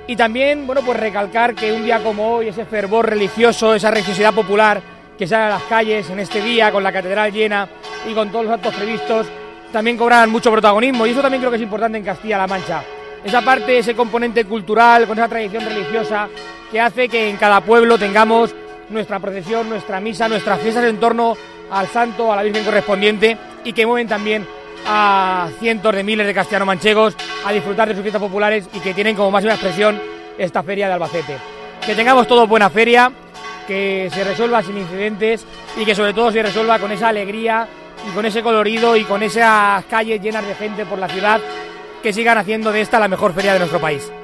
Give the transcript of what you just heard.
Y también, bueno, pues recalcar que un día como hoy, ese fervor religioso, esa religiosidad popular que sale a las calles en este día, con la catedral llena y con todos los actos previstos, también cobran mucho protagonismo, y eso también creo que es importante en Castilla-La Mancha. Esa parte, ese componente cultural, con esa tradición religiosa, que hace que en cada pueblo tengamos nuestra procesión, nuestra misa, nuestras fiestas en torno al santo, a la Virgen correspondiente, y que mueven también a cientos de miles de castellano-manchegos a disfrutar de sus fiestas populares y que tienen como máxima expresión esta feria de Albacete. Que tengamos todos buena feria, que se resuelva sin incidentes y que sobre todo se resuelva con esa alegría y con ese colorido y con esas calles llenas de gente por la ciudad, que sigan haciendo de esta la mejor feria de nuestro país.